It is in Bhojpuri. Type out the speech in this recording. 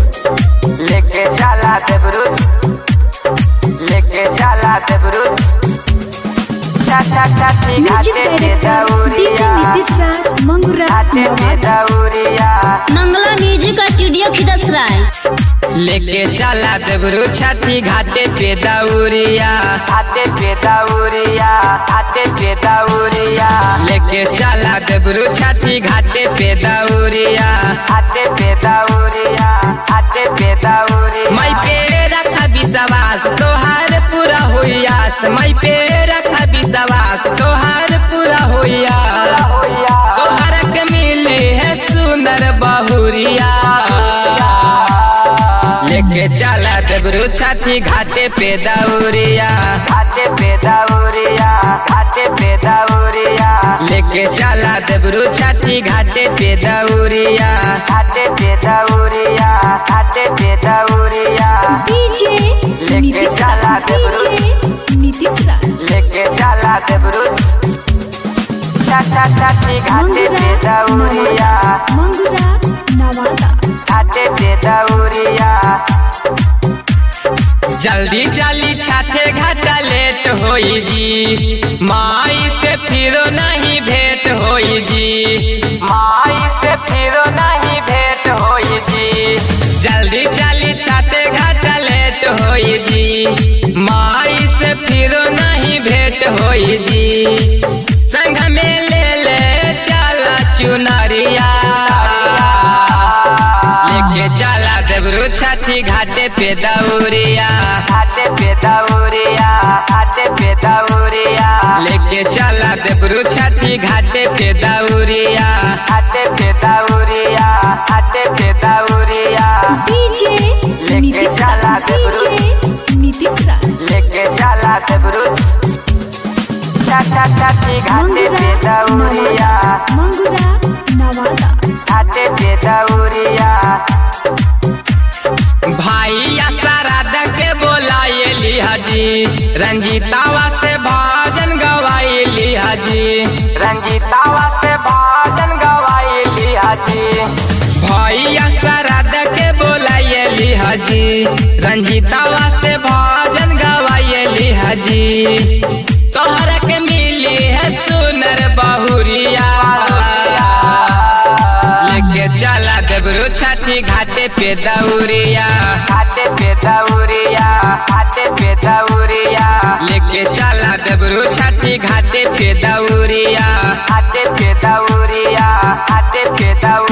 लेके चला देवरू, लेके चला देवरू, घाटे पे दौरिया, घाटे पे दौरिया। Mangala music studio Khidsarai. लेके चला देवरू छठी घाटे पे दौरिया, घाटे पे दौरिया, घाटे पे दौरिया। लेके चला देवरू छठी घाटे पे दौरिया, घाटे पे दौरिया, घाटे पे दौरिया। मैं पे रखा विश्वास तोहार पूरा होइयास, मैं पे रखा विश्वास तोहार पूरा होइयास। तोहर के मिले है सुंदर बहुरिया, लेके चला देवरू छठी घाटे पे दौरिया, घाटे पे दौरिया, घाटे पे दौरिया। लेके चला देवरू छठी घाटे पे दौरिया, घाटे पे दौरिया, घाटे पे दौरिया। लेके चला देवरू, लेके चला देवरू छठी घाटे पे दौरिया, घाटे पे दौरिया। जल्दी जल्दी छठे घाटा लेट होई जी, माई से फिरो नहीं भेंट होई जी, माई से फिरो नहीं भेंट होई जी। जल्दी जल्दी छठे घाटा लेट होई जी, माई से फिरो नहीं भेंट होई जी। संग में ले ले चला चुनरिया, लेके चला देवरू छठी घाटे पे दौरिया, घाटे पे दौरिया, घाटे पे दौरिया। लेके चला देवरू छठी घाटे पे दौरिया, घाटे पे दौरिया, घाटे पे दौरिया। लेके चला देवरू, लेके चला देवरू छठी घाटे पे दौरिया, घाटे पे दौरिया। भाईया सारादा के बोलाइली हाजी, रंजीतावा से भजन गवाइली हाजी, रंजीतावा से भजन गवाइली हाजी। भाईया सारादा के बोलाइली हाजी, रंजीतावा से भजन गवाइली हाजी। तोहर के मिली है सुनर बहुरिया, लेके चला देवरू छठी घाटे पे दौरिया, घाटे पे दौरिया, घाटे पे दौरिया। लेके चला देवरू छठी घाटे पे दौरिया, घाटे पे दौरिया, घाटे पे दौरिया।